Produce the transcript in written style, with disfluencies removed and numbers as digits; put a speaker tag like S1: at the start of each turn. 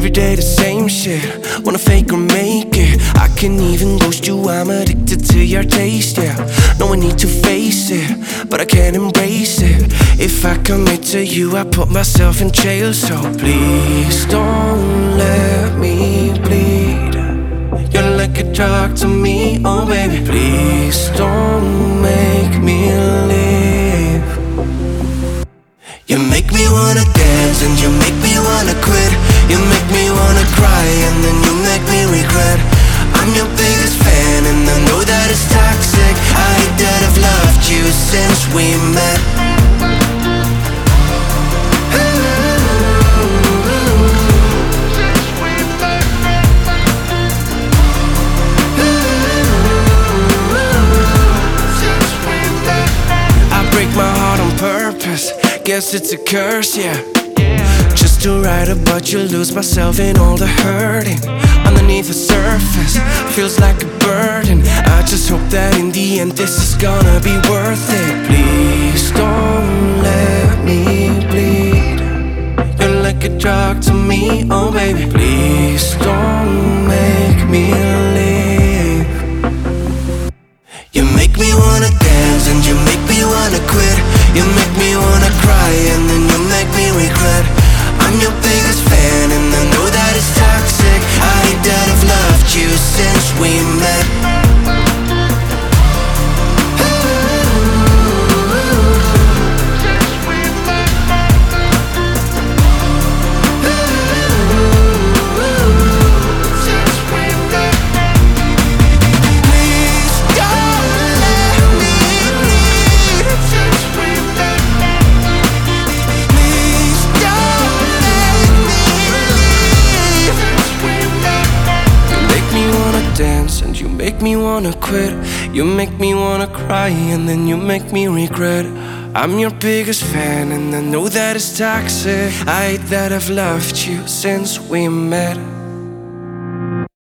S1: Every day the same shit, wanna fake or make it. I can even ghost you, I'm addicted to your taste, yeah. No, I need to face it, but I can't embrace it. If I commit to you, I put myself in jail. So please don't let me bleed. You're like a drug to me, oh baby. Please don't make me leave. You make me wanna dance and you make me wanna quit. You make me wanna cry and then you make me regret. I'm your biggest fan and I know that it's toxic. I hate that I've loved you since we met. My heart on purpose, guess it's a curse, yeah. Just to write about you, lose myself in all the hurting. Underneath the surface, feels like a burden. I just hope that in the end this is gonna be worth it. Please don't let me bleed. You're like a drug to me, oh baby. Please don't make me leave. You make me wanna dance and you make me wanna quit. You make me wanna cry and then you make me regret. I'm your biggest fan and I know that it's toxic. I hate that I've loved you since we met. Dance and you make me wanna quit. You make me wanna cry and then you make me regret. I'm your biggest fan and I know that it's toxic. I hate that I've loved you since we met.